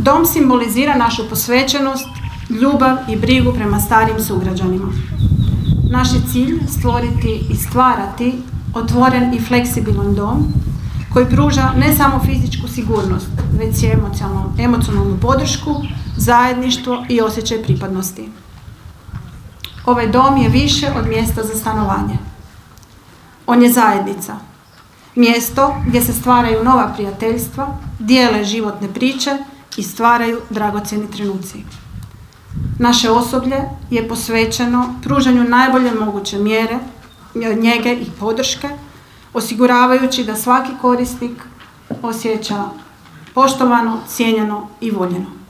Dom simbolizira našu posvećenost, ljubav i brigu prema starijim sugrađanima. Naš je cilj stvoriti i stvarati otvoren i fleksibilan dom koji pruža ne samo fizičku sigurnost, već i emocionalnu podršku, zajedništvo i osjećaj pripadnosti. Ovaj dom je više od mjesta za stanovanje. On je zajednica. Mjesto gdje se stvaraju nova prijateljstva, dijele životne priče i stvaraju dragocjeni trenuci. Naše osoblje je posvećeno pružanju najbolje moguće mjere, njege i podrške, osiguravajući da svaki korisnik osjeća poštovano, cijenjeno i voljeno.